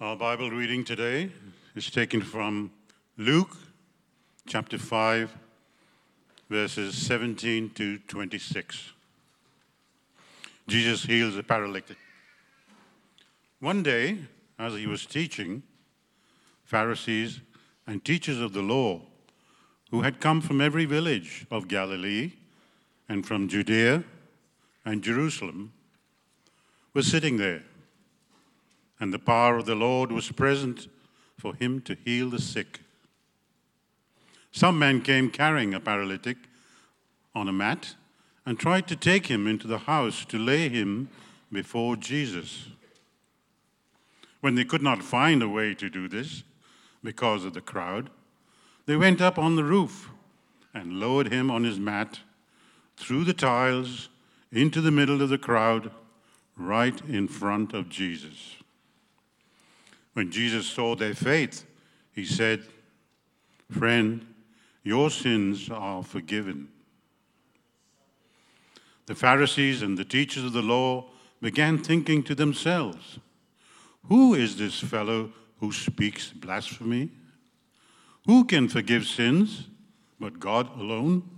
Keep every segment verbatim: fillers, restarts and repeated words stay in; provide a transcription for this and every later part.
Our Bible reading today is taken from Luke chapter five, verses seventeen to twenty-six. Jesus heals a paralytic. One day, as he was teaching, Pharisees and teachers of the law, who had come from every village of Galilee and from Judea and Jerusalem, were sitting there. And the power of the Lord was present for him to heal the sick. Some men came carrying a paralytic on a mat and tried to take him into the house to lay him before Jesus. When they could not find a way to do this because of the crowd, they went up on the roof and lowered him on his mat through the tiles into the middle of the crowd, right in front of Jesus. When Jesus saw their faith, he said, "Friend, your sins are forgiven." The Pharisees and the teachers of the law began thinking to themselves, "Who is this fellow who speaks blasphemy? Who can forgive sins but God alone?"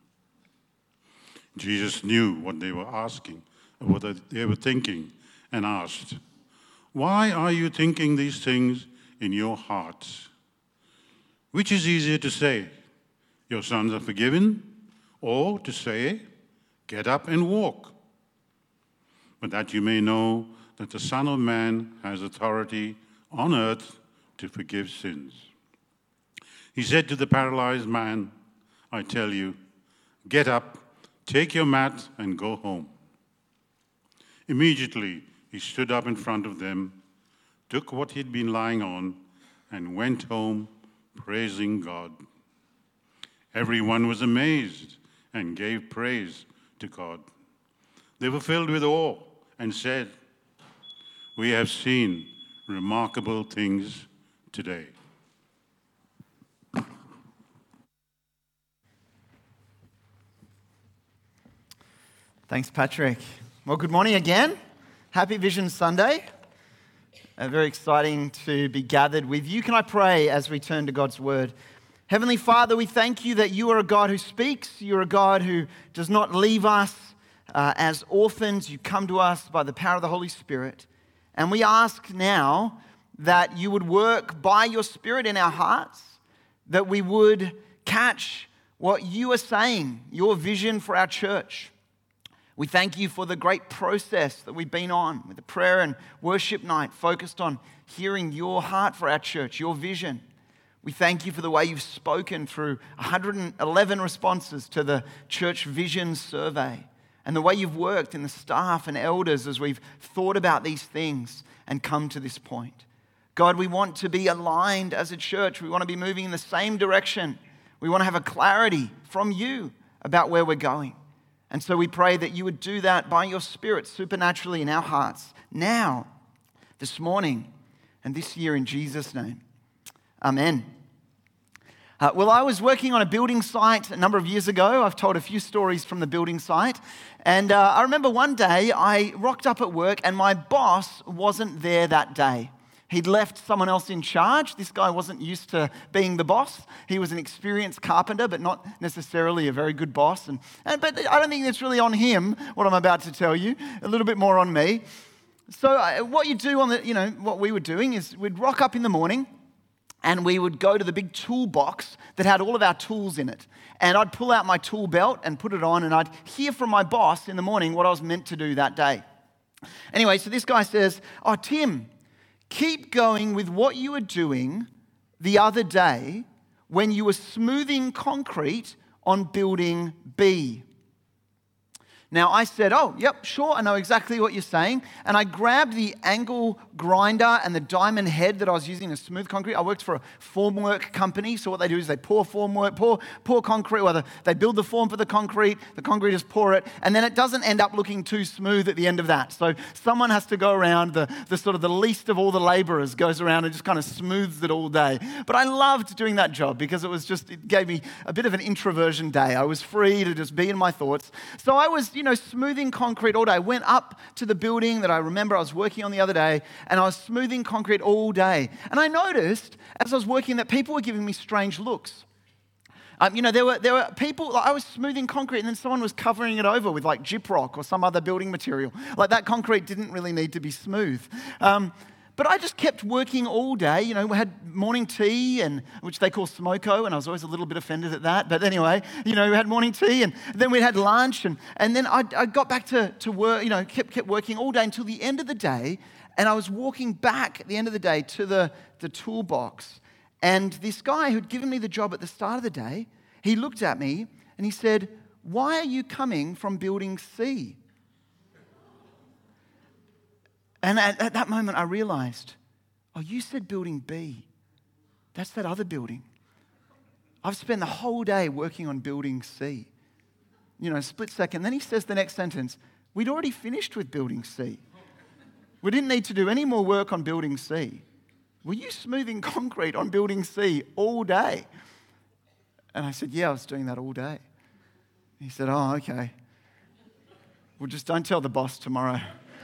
Jesus knew what they were asking, what they were thinking, and asked, "Why are you thinking these things in your hearts? Which is easier to say, 'Your sins are forgiven,' or to say, 'Get up and walk'? But that you may know that the Son of Man has authority on earth to forgive sins." He said to the paralyzed man, "I tell you, get up, take your mat, and go home." Immediately, he stood up in front of them, took what he'd been lying on, and went home, praising God. Everyone was amazed and gave praise to God. They were filled with awe and said, "We have seen remarkable things today." Thanks, Patrick. Well, good morning again. Happy Vision Sunday. Uh, very exciting to be gathered with you. Can I pray as we turn to God's Word? Heavenly Father, we thank you that you are a God who speaks. You're a God who does not leave us uh, as orphans. You come to us by the power of the Holy Spirit. And we ask now that you would work by your Spirit in our hearts, that we would catch what you are saying, your vision for our church. We thank you for the great process that we've been on with the prayer and worship night focused on hearing your heart for our church, your vision. We thank you for the way you've spoken through one hundred eleven responses to the church vision survey and the way you've worked in the staff and elders as we've thought about these things and come to this point. God, we want to be aligned as a church. We want to be moving in the same direction. We want to have a clarity from you about where we're going. And so we pray that you would do that by your Spirit supernaturally in our hearts now, this morning, and this year in Jesus' name. Amen. Uh, well, I was working on a building site a number of years ago. I've told a few stories from the building site. And uh, I remember one day I rocked up at work and my boss wasn't there that day. He'd left someone else in charge. This guy wasn't used to being the boss. He was an experienced carpenter, but not necessarily a very good boss. And, and but I don't think it's really on him, what I'm about to tell you. A little bit more on me. So uh, what you do on the, you know, what we were doing is we'd rock up in the morning and we would go to the big toolbox that had all of our tools in it. And I'd pull out my tool belt and put it on and I'd hear from my boss in the morning what I was meant to do that day. Anyway, so this guy says, "Oh, Tim, keep going with what you were doing the other day when you were smoothing concrete on building B." Now I said, "Oh, yep, sure, I know exactly what you're saying." And I grabbed the angle grinder and the diamond head that I was using to smooth concrete. I worked for a formwork company, so what they do is they pour formwork, pour, pour concrete, well, they build the form for the concrete, the concrete is pour it, and then it doesn't end up looking too smooth at the end of that. So someone has to go around, the, the sort of the least of all the laborers goes around and just kind of smooths it all day. But I loved doing that job because it was just, it gave me a bit of an introversion day. I was free to just be in my thoughts. So I was, you know, smoothing concrete all day. I went up to the building that I remember I was working on the other day, and I was smoothing concrete all day. And I noticed, as I was working, that people were giving me strange looks. Um, you know, there were there were people, like I was smoothing concrete and then someone was covering it over with like gyprock or some other building material. Like that concrete didn't really need to be smooth. Um, but I just kept working all day. You know, we had morning tea, and which they call smoko, and I was always a little bit offended at that. But anyway, you know, we had morning tea, and then we had lunch, and, and then I, I got back to, to work, you know, kept, kept working all day until the end of the day, and I was walking back at the end of the day to the, the toolbox. And this guy who'd given me the job at the start of the day, he looked at me and he said, "Why are you coming from building C?" And at, at that moment I realized, oh, you said building B. That's that other building. I've spent the whole day working on building C. You know, split second. Then he says the next sentence, we'd already finished with building C. We didn't need to do any more work on building C. Were you smoothing concrete on building C all day? And I said, yeah, I was doing that all day. He said, oh, okay. Well, just don't tell the boss tomorrow.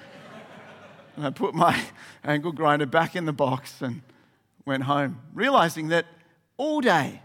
And I put my angle grinder back in the box and went home, realizing that all day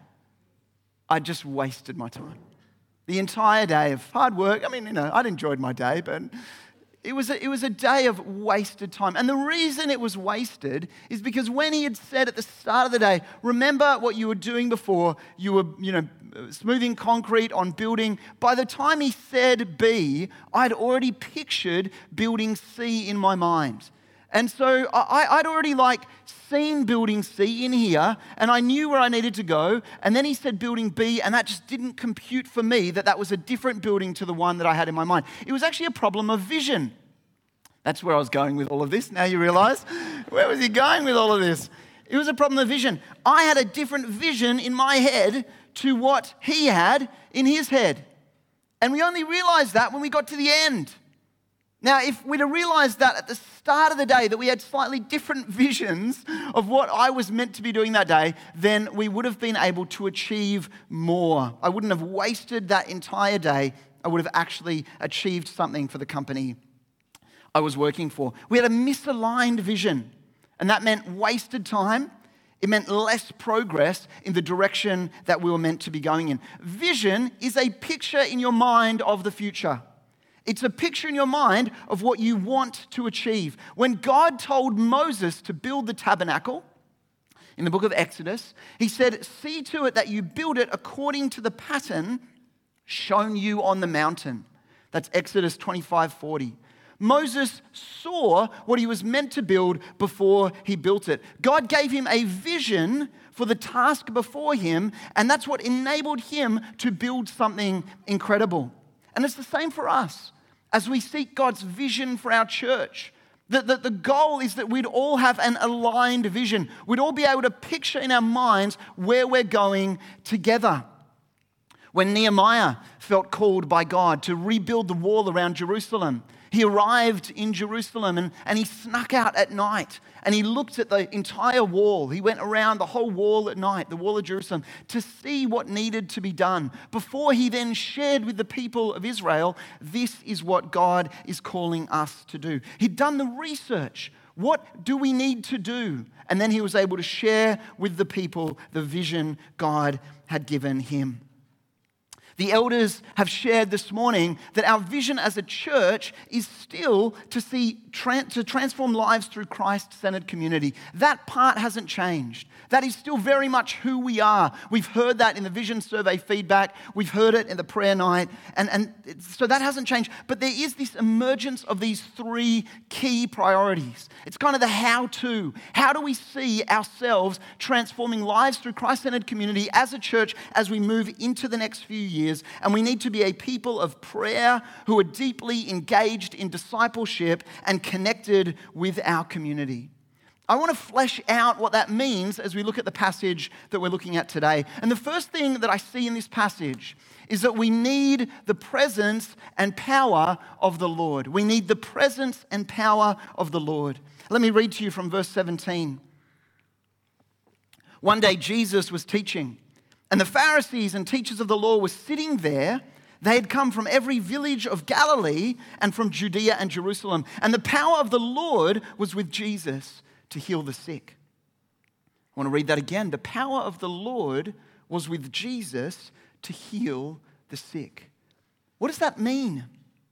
I just wasted my time. The entire day of hard work. I mean, you know, I'd enjoyed my day, but It was, a, it was a day of wasted time. And the reason it was wasted is because when he had said at the start of the day, remember what you were doing before, you were, you know, smoothing concrete on building. By the time he said B, I'd already pictured building C in my mind. And so I, I'd already like seen building C in here, and I knew where I needed to go. And then he said building B, and that just didn't compute for me that that was a different building to the one that I had in my mind. It was actually a problem of vision. That's where I was going with all of this. Now you realize, where was he going with all of this? It was a problem of vision. I had a different vision in my head to what he had in his head. And we only realized that when we got to the end. Now, if we'd have realized that at the start of the day, that we had slightly different visions of what I was meant to be doing that day, then we would have been able to achieve more. I wouldn't have wasted that entire day. I would have actually achieved something for the company I was working for. We had a misaligned vision, and that meant wasted time. It meant less progress in the direction that we were meant to be going in. Vision is a picture in your mind of the future. It's a picture in your mind of what you want to achieve. When God told Moses to build the tabernacle in the book of Exodus, he said, see to it that you build it according to the pattern shown you on the mountain. That's Exodus twenty-five forty. Moses saw what he was meant to build before he built it. God gave him a vision for the task before him, and that's what enabled him to build something incredible. And it's the same for us as we seek God's vision for our church. The, the, the goal is that we'd all have an aligned vision. We'd all be able to picture in our minds where we're going together. When Nehemiah felt called by God to rebuild the wall around Jerusalem, he arrived in Jerusalem and, and he snuck out at night and he looked at the entire wall. He went around the whole wall at night, the wall of Jerusalem, to see what needed to be done before he then shared with the people of Israel, this is what God is calling us to do. He'd done the research. What do we need to do? And then he was able to share with the people the vision God had given him. The elders have shared this morning that our vision as a church is still to see to transform lives through Christ-centered community. That part hasn't changed. That is still very much who we are. We've heard that in the vision survey feedback. We've heard it in the prayer night. And, and so that hasn't changed. But there is this emergence of these three key priorities. It's kind of the how-to. How do we see ourselves transforming lives through Christ-centered community as a church as we move into the next few years? And we need to be a people of prayer who are deeply engaged in discipleship and connected with our community. I want to flesh out what that means as we look at the passage that we're looking at today. And the first thing that I see in this passage is that we need the presence and power of the Lord. We need the presence and power of the Lord. Let me read to you from verse seventeen. One day Jesus was teaching, and the Pharisees and teachers of the law were sitting there. They had come from every village of Galilee and from Judea and Jerusalem. And the power of the Lord was with Jesus to heal the sick. I want to read that again. The power of the Lord was with Jesus to heal the sick. What does that mean?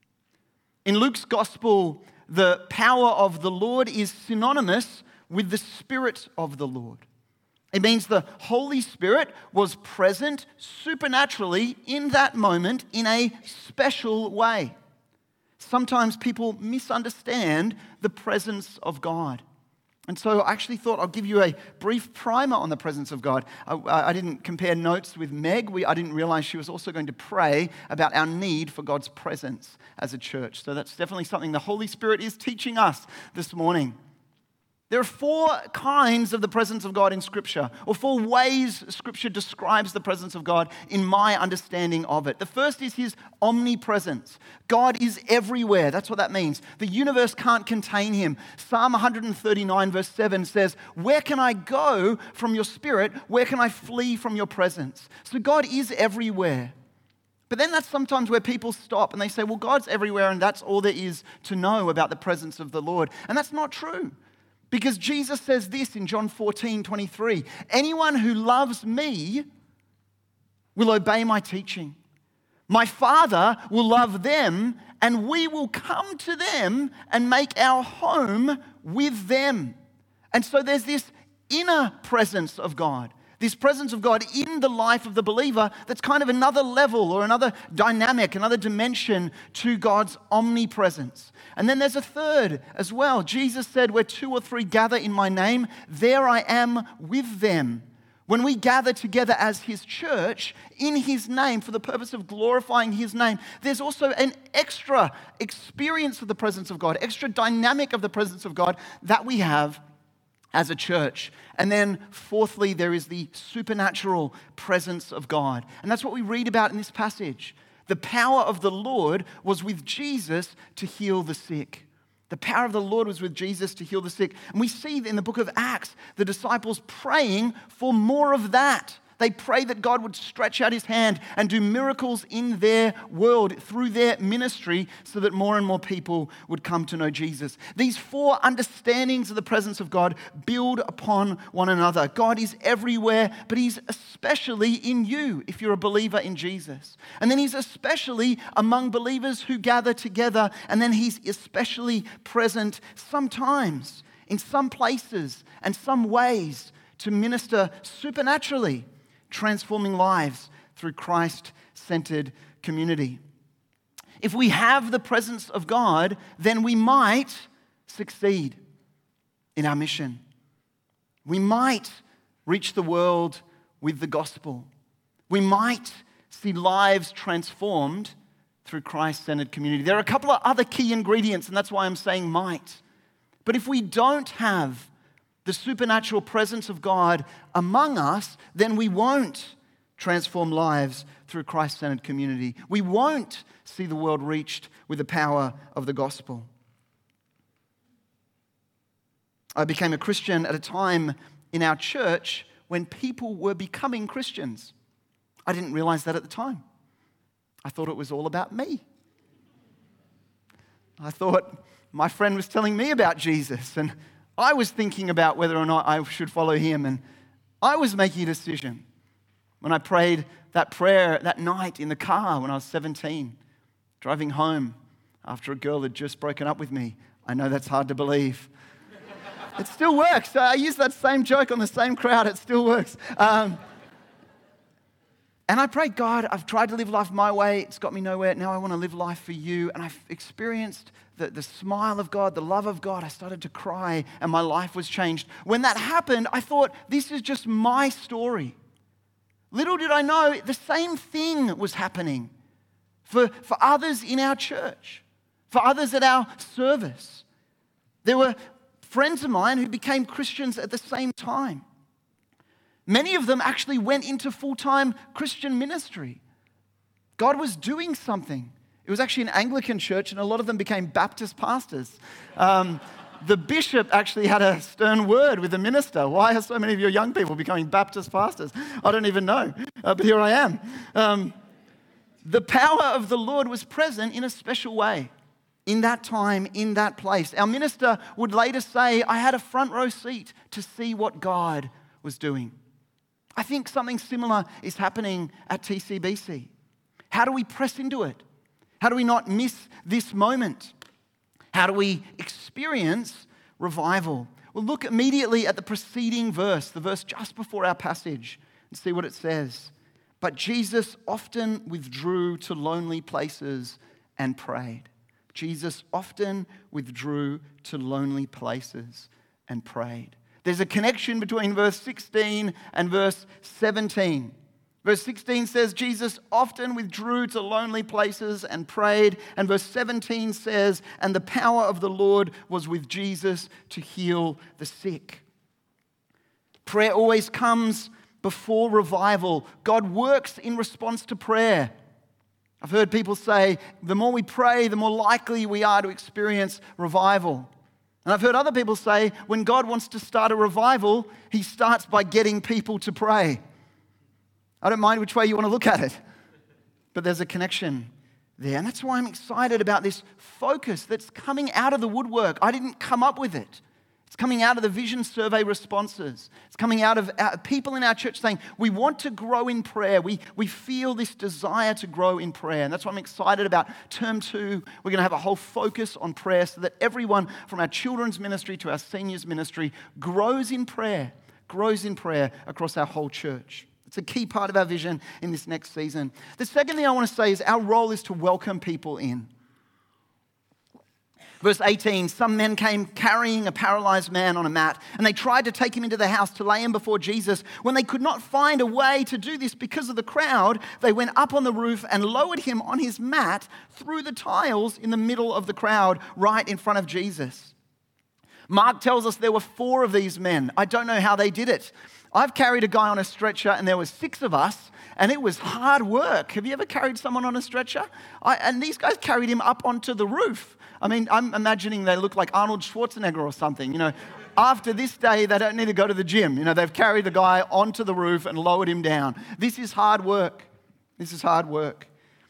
In Luke's gospel, the power of the Lord is synonymous with the Spirit of the Lord. It means the Holy Spirit was present supernaturally in that moment in a special way. Sometimes people misunderstand the presence of God. And so I actually thought I'll give you a brief primer on the presence of God. I, I didn't compare notes with Meg. We, I didn't realize she was also going to pray about our need for God's presence as a church. So that's definitely something the Holy Spirit is teaching us this morning. There are four kinds of the presence of God in Scripture, or four ways Scripture describes the presence of God in my understanding of it. The first is His omnipresence. God is everywhere. That's what that means. The universe can't contain Him. Psalm one thirty-nine verse seven says, "Where can I go from your Spirit? Where can I flee from your presence?" So God is everywhere. But then that's sometimes where people stop and they say, well, God's everywhere and that's all there is to know about the presence of the Lord. And that's not true. Because Jesus says this in John fourteen twenty-three, "Anyone who loves me will obey my teaching. My Father will love them, and we will come to them and make our home with them." And so there's this inner presence of God, this presence of God in the life of the believer that's kind of another level or another dynamic, another dimension to God's omnipresence. And then there's a third as well. Jesus said, "Where two or three gather in my name, there I am with them." When we gather together as His church in His name for the purpose of glorifying His name, there's also an extra experience of the presence of God, extra dynamic of the presence of God that we have as a church. And then fourthly, there is the supernatural presence of God. And that's what we read about in this passage. The power of the Lord was with Jesus to heal the sick. The power of the Lord was with Jesus to heal the sick. And we see in the book of Acts, the disciples praying for more of that. They pray that God would stretch out His hand and do miracles in their world through their ministry so that more and more people would come to know Jesus. These four understandings of the presence of God build upon one another. God is everywhere, but He's especially in you if you're a believer in Jesus. And then He's especially among believers who gather together, and then He's especially present sometimes in some places and some ways to minister supernaturally, transforming lives through Christ-centered community. If we have the presence of God, then we might succeed in our mission. We might reach the world with the gospel. We might see lives transformed through Christ-centered community. There are a couple of other key ingredients, and that's why I'm saying might. But if we don't have the supernatural presence of God among us, then we won't transform lives through Christ-centered community. We won't see the world reached with the power of the gospel. I became a Christian at a time in our church when people were becoming Christians. I didn't realize that at the time. I thought it was all about me. I thought my friend was telling me about Jesus, and I was thinking about whether or not I should follow Him, and I was making a decision. When I prayed that prayer that night in the car when I was seventeen, driving home after a girl had just broken up with me. I know that's hard to believe. It still works. I use that same joke on the same crowd. It still works. Um, and I prayed, God, I've tried to live life my way. It's got me nowhere. Now I want to live life for you. And I've experienced the, the smile of God, the love of God. I started to cry and my life was changed. When that happened, I thought, this is just my story. Little did I know, the same thing was happening for, for others in our church, for others at our service. There were friends of mine who became Christians at the same time. Many of them actually went into full-time Christian ministry. God was doing something. It was actually an Anglican church, and a lot of them became Baptist pastors. Um, the bishop actually had a stern word with the minister. Why are so many of your young people becoming Baptist pastors? I don't even know, uh, but here I am. Um, the power of the Lord was present in a special way in that time, in that place. Our minister would later say, I had a front row seat to see what God was doing. I think something similar is happening at T C B C. How do we press into it? How do we not miss this moment? How do we experience revival? Well, look immediately at the preceding verse, the verse just before our passage, and see what it says. But Jesus often withdrew to lonely places and prayed. Jesus often withdrew to lonely places and prayed. There's a connection between verse sixteen and verse seventeen. Verse sixteen says, Jesus often withdrew to lonely places and prayed. And verse seventeen says, and the power of the Lord was with Jesus to heal the sick. Prayer always comes before revival. God works in response to prayer. I've heard people say, the more we pray, the more likely we are to experience revival. And I've heard other people say, when God wants to start a revival, he starts by getting people to pray. I don't mind which way you want to look at it, but there's a connection there. And that's why I'm excited about this focus that's coming out of the woodwork. I didn't come up with it. It's coming out of the Vision Survey responses. It's coming out of our, people in our church saying, we want to grow in prayer. We, we feel this desire to grow in prayer. And that's why I'm excited about term two. We're going to have a whole focus on prayer so that everyone from our children's ministry to our seniors ministry grows in prayer, grows in prayer across our whole church. It's a key part of our vision in this next season. The second thing I want to say is our role is to welcome people in. Verse eighteen, some men came carrying a paralyzed man on a mat, and they tried to take him into the house to lay him before Jesus. When they could not find a way to do this because of the crowd, they went up on the roof and lowered him on his mat through the tiles in the middle of the crowd, right in front of Jesus. Mark tells us there were four of these men. I don't know how they did it. I've carried a guy on a stretcher, and there were six of us, and it was hard work. Have you ever carried someone on a stretcher? I, and these guys carried him up onto the roof. I mean, I'm imagining they look like Arnold Schwarzenegger or something. You know, after this day, they don't need to go to the gym. You know, they've carried the guy onto the roof and lowered him down. This is hard work. This is hard work.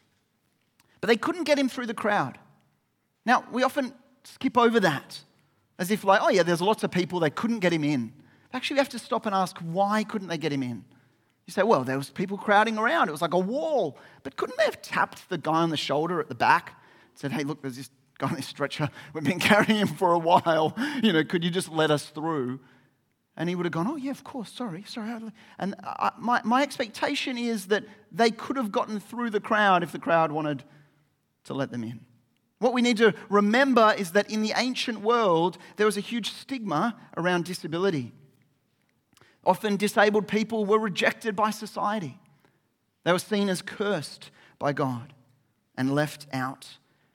But they couldn't get him through the crowd. Now, we often skip over that as if like, oh yeah, there's lots of people, they couldn't get him in. Actually, we have to stop and ask, why couldn't they get him in? You say, well, there was people crowding around. It was like a wall. But couldn't they have tapped the guy on the shoulder at the back and said, hey, look, there's this guy on this stretcher. We've been carrying him for a while. You know, could you just let us through? And he would have gone, oh, yeah, of course, sorry, sorry. And I, my, my expectation is that they could have gotten through the crowd if the crowd wanted to let them in. What we need to remember is that in the ancient world, there was a huge stigma around disability. Often disabled people were rejected by society. They were seen as cursed by God and left out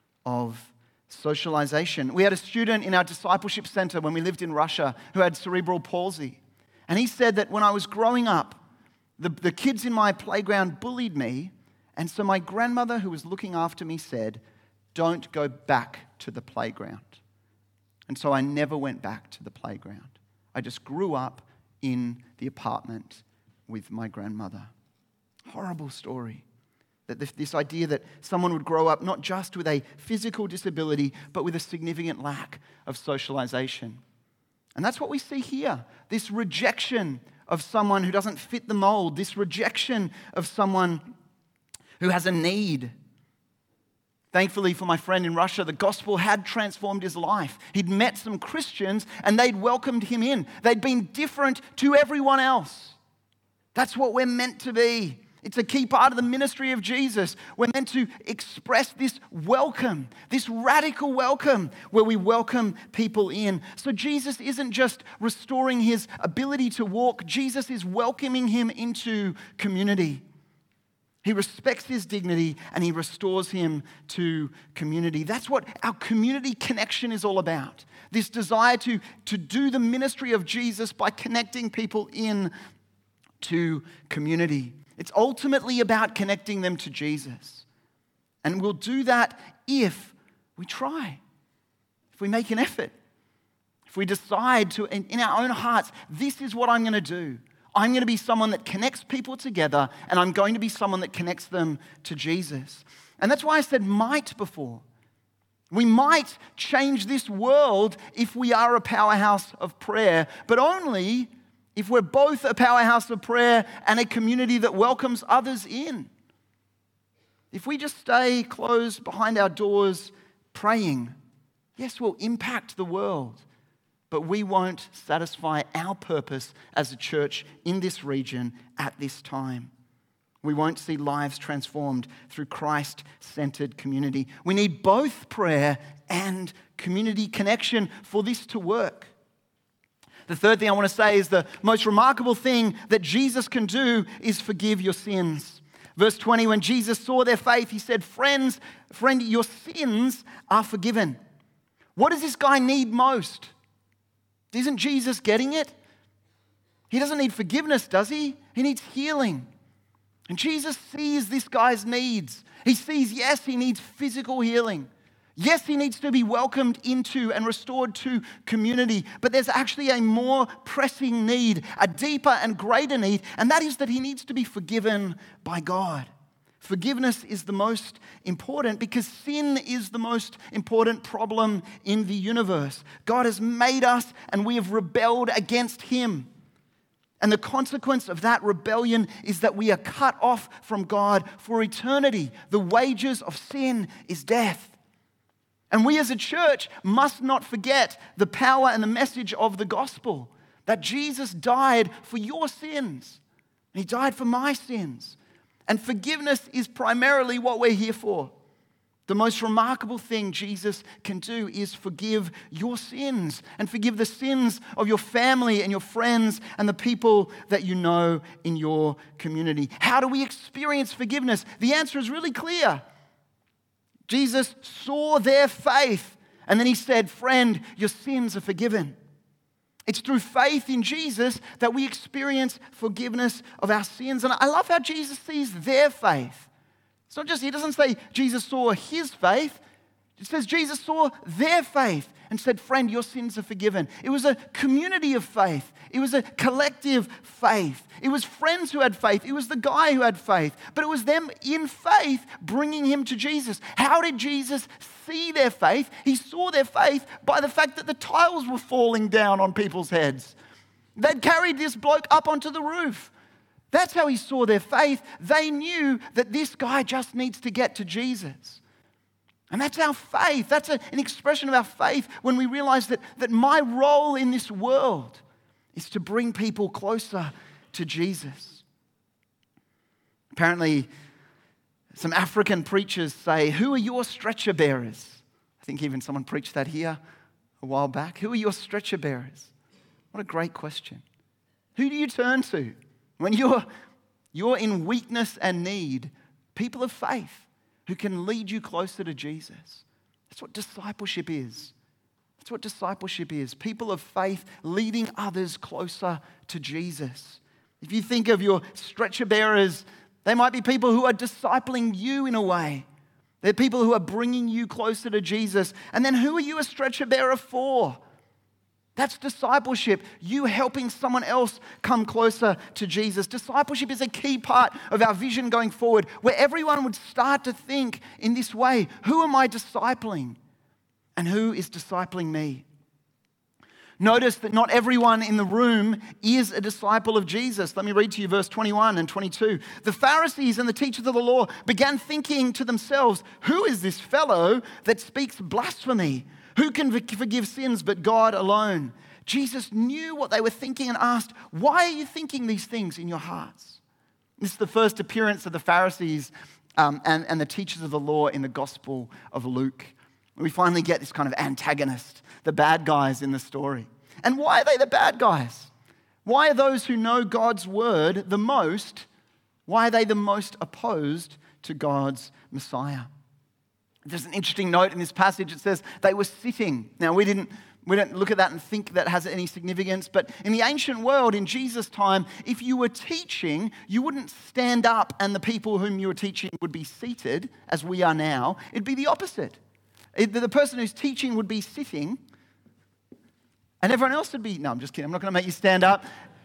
of socialization. We had a student in our discipleship center when we lived in Russia who had cerebral palsy. And he said that when I was growing up, the, the kids in my playground bullied me. And so my grandmother, who was looking after me, said, don't go back to the playground. And so I never went back to the playground. I just grew up in the apartment with my grandmother. Horrible story. That this, this idea that someone would grow up not just with a physical disability, but with a significant lack of socialization. And that's what we see here. This rejection of someone who doesn't fit the mold. This rejection of someone who has a need. Thankfully for my friend in Russia, the gospel had transformed his life. He'd met some Christians and they'd welcomed him in. They'd been different to everyone else. That's what we're meant to be. It's a key part of the ministry of Jesus. We're meant to express this welcome, this radical welcome where we welcome people in. So Jesus isn't just restoring his ability to walk. Jesus is welcoming him into community. He respects his dignity and he restores him to community. That's what our community connection is all about. This desire to, to do the ministry of Jesus by connecting people in to community. It's ultimately about connecting them to Jesus. And we'll do that if we try, if we make an effort, if we decide to, in, in our own hearts, this is what I'm going to do. I'm going to be someone that connects people together, and I'm going to be someone that connects them to Jesus. And that's why I said might before. We might change this world if we are a powerhouse of prayer, but only if we're both a powerhouse of prayer and a community that welcomes others in. If we just stay closed behind our doors praying, yes, we'll impact the world, but we won't satisfy our purpose as a church in this region at this time. We won't see lives transformed through Christ-centered community. We need both prayer and community connection for this to work. The third thing I want to say is the most remarkable thing that Jesus can do is forgive your sins. Verse twenty, when Jesus saw their faith, he said, Friends, friend, your sins are forgiven. What does this guy need most? Isn't Jesus getting it? He doesn't need forgiveness, does he? He needs healing. And Jesus sees this guy's needs. He sees, yes, he needs physical healing. Yes, he needs to be welcomed into and restored to community. But there's actually a more pressing need, a deeper and greater need, and that is that he needs to be forgiven by God. Forgiveness is the most important because sin is the most important problem in the universe. God has made us and we have rebelled against him. And the consequence of that rebellion is that we are cut off from God for eternity. The wages of sin is death. And we as a church must not forget the power and the message of the gospel, that Jesus died for your sins. And he died for my sins. And forgiveness is primarily what we're here for. The most remarkable thing Jesus can do is forgive your sins and forgive the sins of your family and your friends and the people that you know in your community. How do we experience forgiveness? The answer is really clear. Jesus saw their faith and then he said, Friend, your sins are forgiven. It's through faith in Jesus that we experience forgiveness of our sins. And I love how Jesus sees their faith. It's not just, he doesn't say Jesus saw his faith. It says Jesus saw their faith and said, friend, your sins are forgiven. It was a community of faith. It was a collective faith. It was friends who had faith. It was the guy who had faith. But it was them in faith bringing him to Jesus. How did Jesus see their faith? He saw their faith by the fact that the tiles were falling down on people's heads. They'd carried this bloke up onto the roof. That's how he saw their faith. They knew that this guy just needs to get to Jesus. And that's our faith. That's a, an expression of our faith when we realize that, that my role in this world is to bring people closer to Jesus. Apparently, some African preachers say, who are your stretcher bearers? I think even someone preached that here a while back. Who are your stretcher bearers? What a great question. Who do you turn to? When you're, you're in weakness and need, people of faith who can lead you closer to Jesus. That's what discipleship is. That's what discipleship is. People of faith leading others closer to Jesus. If you think of your stretcher bearers, they might be people who are discipling you in a way. They're people who are bringing you closer to Jesus. And then who are you a stretcher bearer for? That's discipleship, you helping someone else come closer to Jesus. Discipleship is a key part of our vision going forward, where everyone would start to think in this way, who am I discipling? And who is discipling me? Notice that not everyone in the room is a disciple of Jesus. Let me read to you verse twenty-one and twenty-two. The Pharisees and the teachers of the law began thinking to themselves, who is this fellow that speaks blasphemy? Who can forgive sins but God alone? Jesus knew what they were thinking and asked, why are you thinking these things in your hearts? This is the first appearance of the Pharisees um, and, and the teachers of the law in the Gospel of Luke. We finally get this kind of antagonist, the bad guys in the story. And why are they the bad guys? Why are those who know God's word the most, why are they the most opposed to God's Messiah? There's an interesting note in this passage. It says they were sitting. Now, we didn't we don't look at that and think that has any significance, but in the ancient world, in Jesus' time, if you were teaching, you wouldn't stand up and the people whom you were teaching would be seated, as we are now. It'd be the opposite. It, the person who's teaching would be sitting, and everyone else would be, no, I'm just kidding. I'm not going to make you stand up.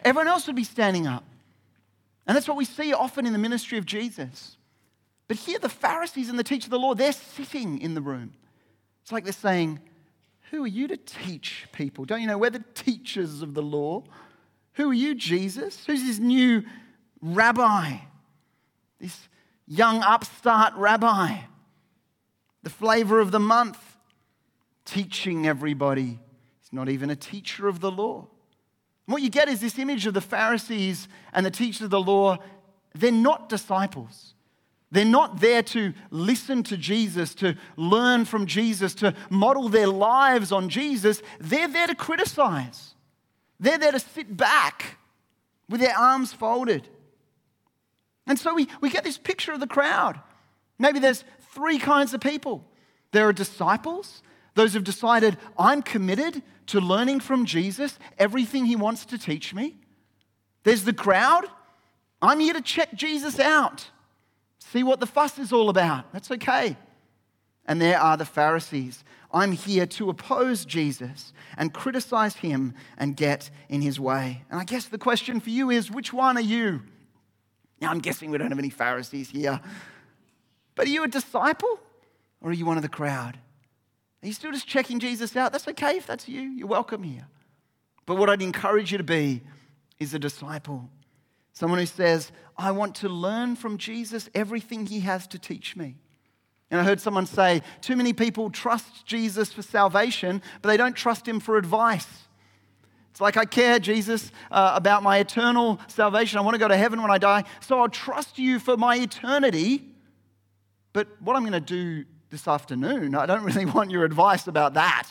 everyone else would be standing up. And that's what we see often in the ministry of Jesus. But here the Pharisees and the teachers of the law, they're sitting in the room. It's like they're saying, who are you to teach people? Don't you know we're the teachers of the law? Who are you, Jesus? Who's this new rabbi? This young upstart rabbi? The flavor of the month, teaching everybody. He's not even a teacher of the law. And what you get is this image of the Pharisees and the teachers of the law. They're not disciples. They're not there to listen to Jesus, to learn from Jesus, to model their lives on Jesus. They're there to criticize. They're there to sit back with their arms folded. And so we, we get this picture of the crowd. Maybe there's three kinds of people. There are disciples, those who've decided, I'm committed to learning from Jesus everything he wants to teach me. There's the crowd. I'm here to check Jesus out, see what the fuss is all about. That's okay. And there are the Pharisees. I'm here to oppose Jesus and criticize him and get in his way. And I guess the question for you is, which one are you? Now, I'm guessing we don't have any Pharisees here. But are you a disciple or are you one of the crowd? Are you still just checking Jesus out? That's okay if that's you. You're welcome here. But what I'd encourage you to be is a disciple. Someone who says, I want to learn from Jesus everything he has to teach me. And I heard someone say, too many people trust Jesus for salvation, but they don't trust him for advice. It's like, I care, Jesus, uh, about my eternal salvation. I want to go to heaven when I die, so I'll trust you for my eternity. But what I'm going to do this afternoon, I don't really want your advice about that.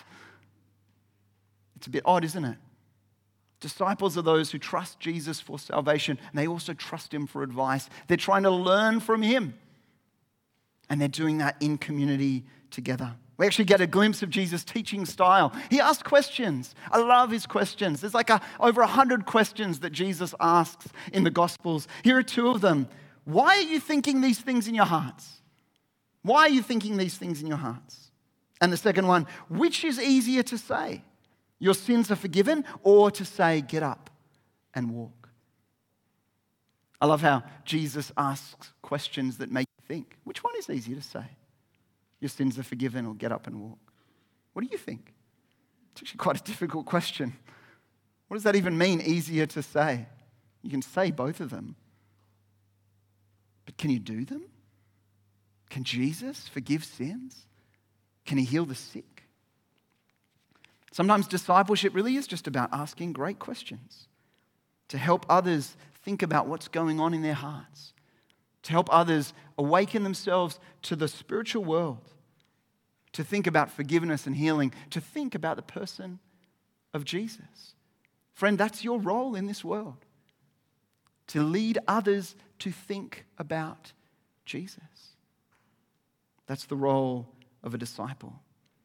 It's a bit odd, isn't it? Disciples are those who trust Jesus for salvation, and they also trust him for advice. They're trying to learn from him, and they're doing that in community together. We actually get a glimpse of Jesus' teaching style. He asks questions. I love his questions. There's like a, over a hundred questions that Jesus asks in the Gospels. Here are two of them. Why are you thinking these things in your hearts? Why are you thinking these things in your hearts? And the second one, which is easier to say? Your sins are forgiven, or to say, get up and walk? I love how Jesus asks questions that make you think. Which one is easier to say? Your sins are forgiven, or get up and walk? What do you think? It's actually quite a difficult question. What does that even mean, easier to say? You can say both of them. But can you do them? Can Jesus forgive sins? Can he heal the sick? Sometimes discipleship really is just about asking great questions to help others think about what's going on in their hearts, to help others awaken themselves to the spiritual world, to think about forgiveness and healing, to think about the person of Jesus. Friend, that's your role in this world, to lead others to think about Jesus. That's the role of a disciple.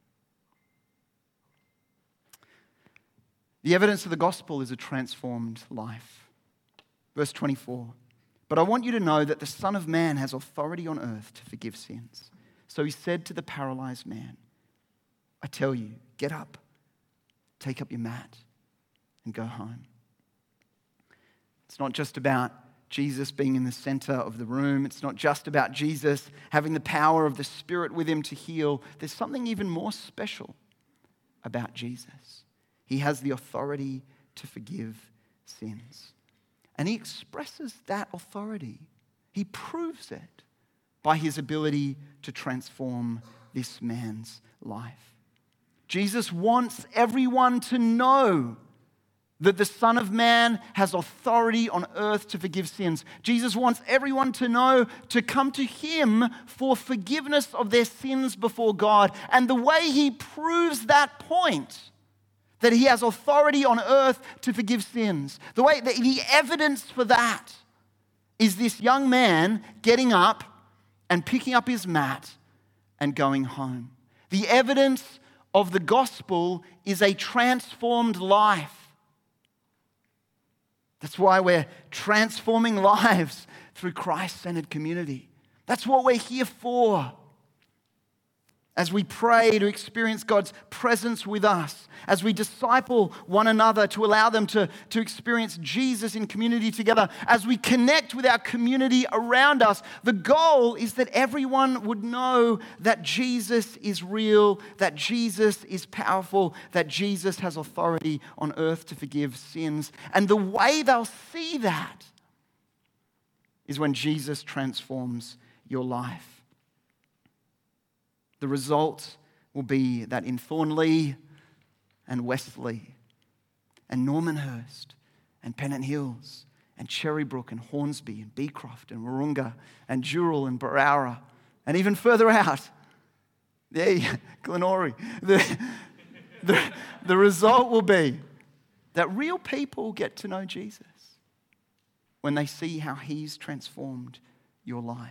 The evidence of the gospel is a transformed life. Verse twenty-four. But I want you to know that the Son of Man has authority on earth to forgive sins. So he said to the paralyzed man, I tell you, get up, take up your mat, and go home. It's not just about Jesus being in the center of the room. It's not just about Jesus having the power of the Spirit with him to heal. There's something even more special about Jesus. He has the authority to forgive sins. And he expresses that authority. He proves it by his ability to transform this man's life. Jesus wants everyone to know that the Son of Man has authority on earth to forgive sins. Jesus wants everyone to know to come to him for forgiveness of their sins before God. And the way he proves that point, that he has authority on earth to forgive sins, the way, the, the evidence for that is this young man getting up and picking up his mat and going home. The evidence of the gospel is a transformed life. That's why we're transforming lives through Christ-centered community. That's what we're here for. as we pray to experience God's presence with us, as we disciple one another to allow them to, to experience Jesus in community together, as we connect with our community around us, the goal is that everyone would know that Jesus is real, that Jesus is powerful, that Jesus has authority on earth to forgive sins. And the way they'll see that is when Jesus transforms your life. The result will be that in Thornley and Westley and Normanhurst and Pennant Hills and Cherrybrook and Hornsby and Beecroft and Wahroonga and Dural and Barara and even further out, yeah, Glenorrhea, the, the, the result will be that real people get to know Jesus when they see how he's transformed your life.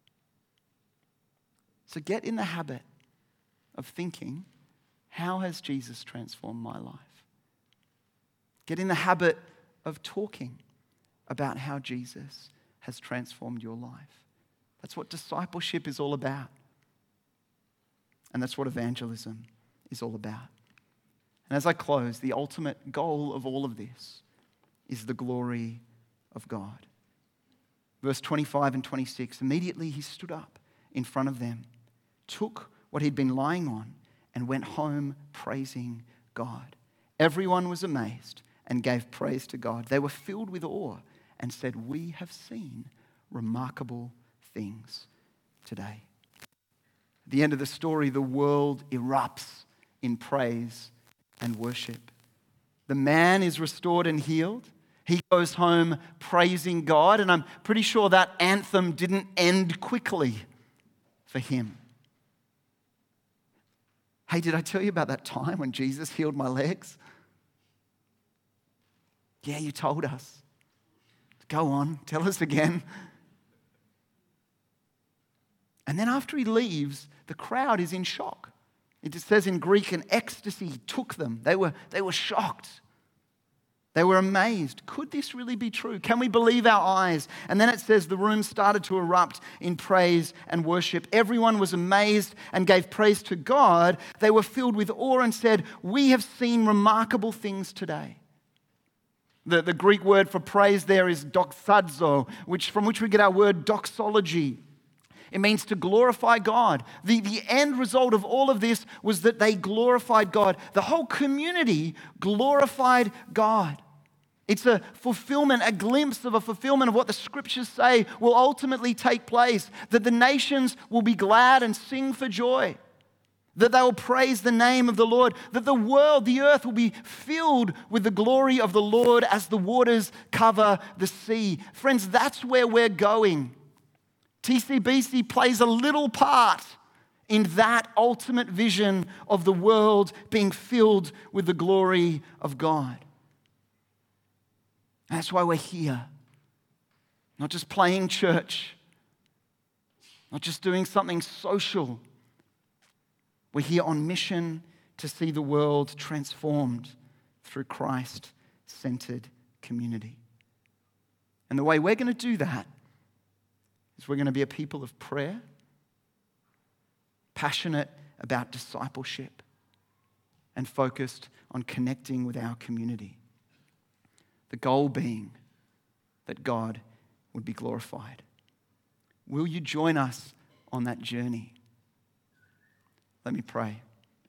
So get in the habit of thinking, how has Jesus transformed my life? Get in the habit of talking about how Jesus has transformed your life. That's what discipleship is all about. And that's what evangelism is all about. And as I close, the ultimate goal of all of this is the glory of God. Verse twenty-five and twenty-six, immediately he stood up in front of them, took what he'd been lying on, and went home praising God. Everyone was amazed and gave praise to God. They were filled with awe and said, "We have seen remarkable things today." At the end of the story, the world erupts in praise and worship. The man is restored and healed. He goes home praising God, and I'm pretty sure that anthem didn't end quickly for him. Hey, did I tell you about that time when Jesus healed my legs? Yeah, you told us. Go on, tell us again. And then after he leaves, the crowd is in shock. It just says in Greek, an ecstasy took them. They were, they were shocked. They were amazed. Could this really be true? Can we believe our eyes? And then it says the room started to erupt in praise and worship. Everyone was amazed and gave praise to God. They were filled with awe and said, "We have seen remarkable things today." The, the Greek word for praise there is doxazo, which, from which we get our word doxology. It means to glorify God. The, the end result of all of this was that they glorified God. The whole community glorified God. It's a fulfillment, a glimpse of a fulfillment of what the scriptures say will ultimately take place, that the nations will be glad and sing for joy, that they will praise the name of the Lord, that the world, the earth will be filled with the glory of the Lord as the waters cover the sea. Friends, that's where we're going. T C B C plays a little part in that ultimate vision of the world being filled with the glory of God. That's why we're here. Not just playing church, not just doing something social. We're here on mission to see the world transformed through Christ-centered community. And the way we're going to do that is we're going to be a people of prayer, passionate about discipleship, and focused on connecting with our community. The goal being that God would be glorified. Will you join us on that journey? Let me pray.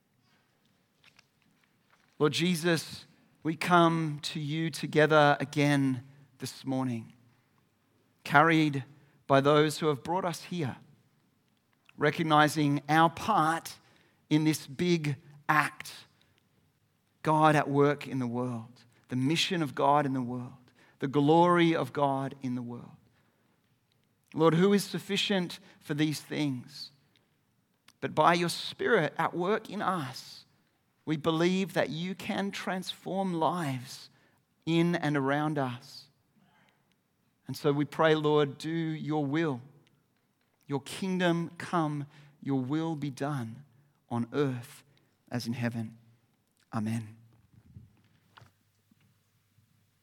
Lord Jesus, we come to you together again this morning, carried by those who have brought us here, recognizing our part in this big act, God at work in the world, the mission of God in the world, the glory of God in the world. Lord, who is sufficient for these things? But by your Spirit at work in us, we believe that you can transform lives in and around us. And so we pray, Lord, do your will. Your kingdom come, your will be done on earth as in heaven. Amen.